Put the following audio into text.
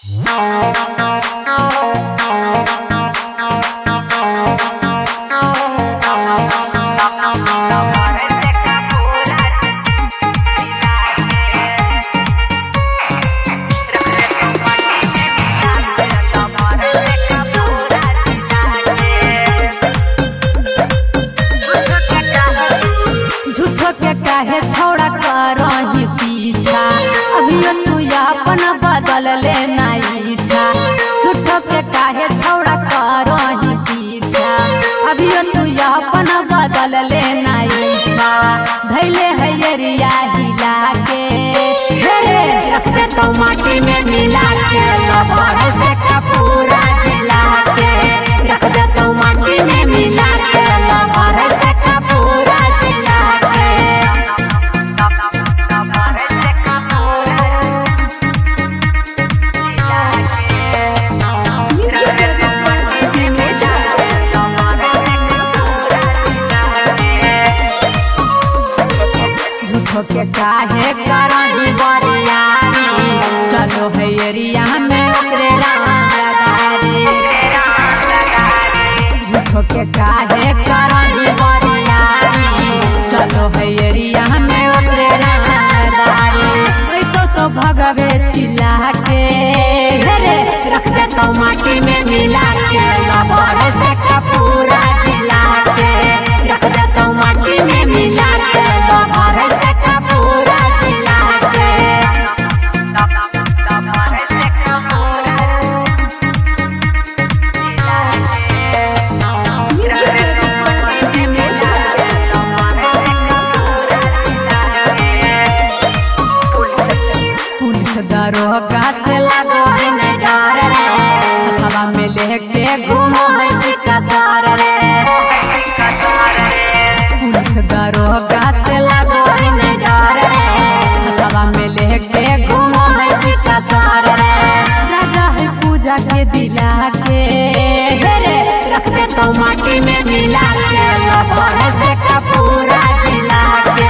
काहे छोड़ा करही पीछा अभी तू अपन बदल ले नहीं इच्छा झूठो के काहे छोड़ा करही पीछा अभी तू अपन बदल ले नहीं इच्छा धैले हैरिया हिला के रखते तो माटी में मिला के लबड़ से पूरा जिला के रख दे तो माटी में मिला के लबड़ से पूरा जिला के के काहे करही बरियारी चलो हैरिया में ओकरे रामदारी झूठो के काहे करही बरियारी चलो हैरिया में ओकरे रामदारी तो भगवे चिल्ला के रे रख दे तो माटी में मिला के लबड़ से पूरा जिला के रख दे तो माटी में मिला के लबड़ से पूरा जिला के पुलिस दरोगा से लागो नहीं डर रे हवा में लेके घूमो है सिक्का सार रे पुलिस दरोगा से लागो नहीं डर रे हवा में लेके घूमो है सिक्का सार रे राजा है पूजा के दिला के रे रख दे तो माटी में मिला के लबड़ से पूरा जिला के